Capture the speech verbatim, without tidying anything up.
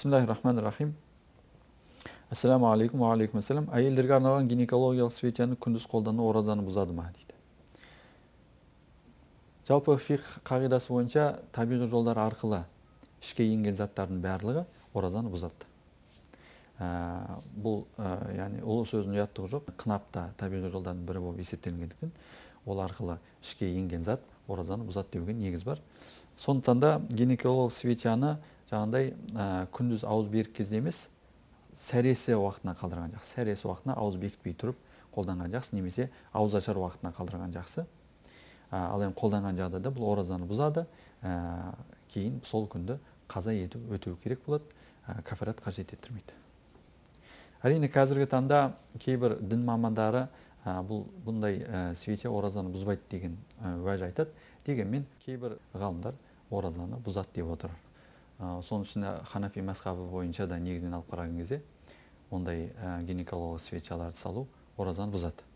Бисмиллахир-рахманир-рахим. Ассаламу алейкум, ва алейкум ассалам. Әйелдерге арналған гинекологиялық свечаны күндіз қолдану оразаны бұзады ма дейді. Жалпы фиқх қағидасы бойынша табиғи жолдар арқылы ішке енген заттардың барлығы оразаны бұзады. Ә, бұл ә, яғни ұлы сөздің ұяттығы жоқ. Қынап та табиғи жолдардың бірі болып есептелгендіктен ол арқылы ішке енген зат оразаны бұзады деуге негіз бар. Сондықтан да гинекологиялық свечаны жаңағыдай ә, күндіз ауыз берік кезде емес, сәресі уақытына қалдырған жақсы. Сәресі уақытына ауыз бекітпей тұрып қолданған жақсы, немесе ауыз ашар уақытына қалдырған жақсы. Ә, ал енді қолданған жағдайда бұл оразаны бұзады. Ә, кейін сол күнді қаза ету өтеу керек болады. Ә, кафарат қажет еттірмейді. Әрине қазіргі таңда кейбір дін мамандары ә, бұл бұндай ә, свеча оразаны бұзбайды деген ә, уәж айтады. Дегенмен кейбір ғалымдар оразаны бұзады деп отыр. Соның ішінде Ханафи мазхабы бойынша да негізінен алып қараған кезде ондай гинекологиялық свечаларды салу оразаны бұзады.